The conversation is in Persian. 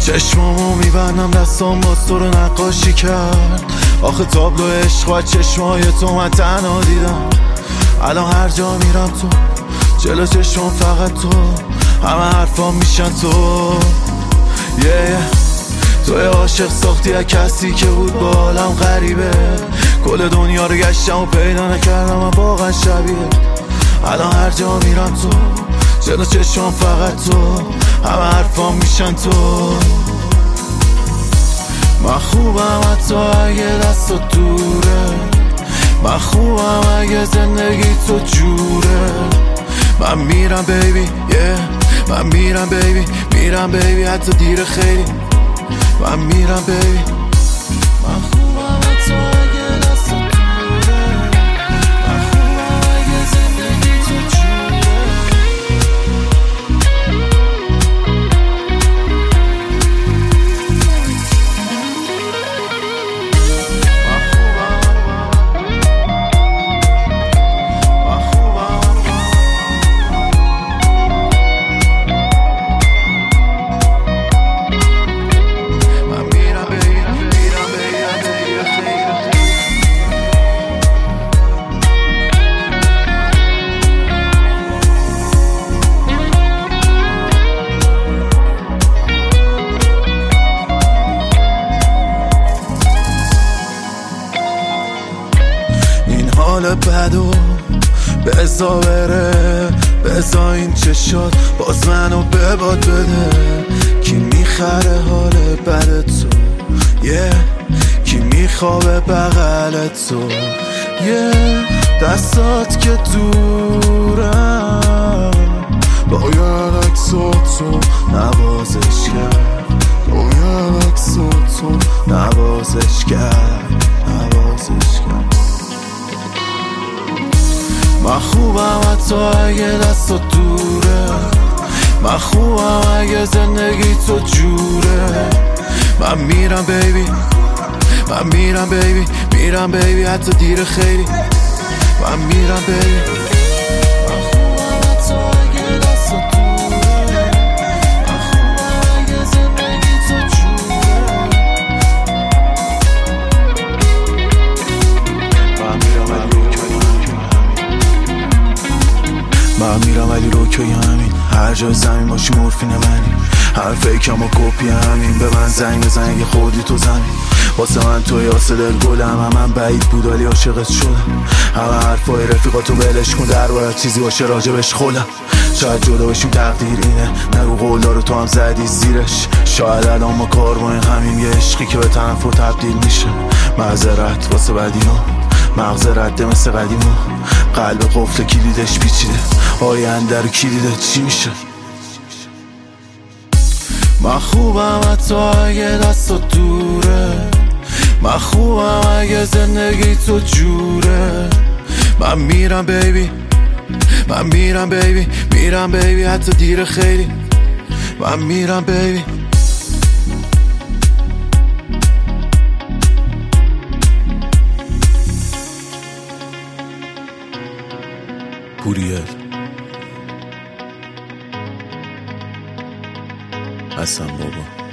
چشمامو میبندم دستام باز تو رو نقاشی کرد. آخه تابلو عشق و چشمای تو من تنها دیدم. الان هر جا میرم تو جلو چشمام فقط تو، همه حرفام میشن تو. توی عاشق ساختی از کسی که بود با عالم غریبه. کل دنیا رو گشتم و پیدا نکردم و واقعا شبیه. الان هر جا میرم تو جلو چشمام فقط تو، همه حرفام میشن تو. من خوبم حتی اگه دستت دوره، من خوبم اگه زندگی تو جوره. من میرم بیبی من میرم بیبی، میرم بیبی حتی دیر خیلی. من میرم بیبی، من خوبم حتی اگه دستت دوره، من خوبم اگه زندگی تو جوره. حال بدو بزا بره، بزا این چشات باز منو به باد بده. کی میخره حال بد تو کی میخوابه بغل تو دستات که دورم باید عکساتو نوازش کرد، باید عکساتو نوازش کرد. من خوبم حتی اگه دستت دوره، من خوبم اگه زندگی تو جوره. من میرم بیبی، من میرم بیبی، میرم بیبی حتی دیر خیلی. من میرم بیبی، من خوبم حتی اگه دستت دوره، من خوبم اگه زندگی تو جوره. من میرم ولی روکای همین، هر جای زمین باشی مورفین منی. هر فیکم و کپی همین، به من زنگ بزن اگه خودی تو زمین. واسه من توی آسه دل گلم، من بعید بود ولی عاشقت شدم. همه حرفای رفیقاتو بلش کن، در باید چیزی باشه راجبش خودم. شاید جدا بشیم تقدیر اینه، نگو قولدارو تو هم زدی زیرش. شاید الان ما کاروان همین، یه عشقی که به تنفر تبدیل میشه. معذرت واسه بدینا، مغز رده مثل قدیما. قلب قفل کلیدش پیچیده، آینده رو کلیده چی میشه. من خوبم حتی اگه دستت دوره، من خوبم اگه زندگی تو جوره. من میرم بیبی، من میرم بیبی، میرم بیبی حتی دیر خیلی. من میرم بیبی. پوریل حسن بابا.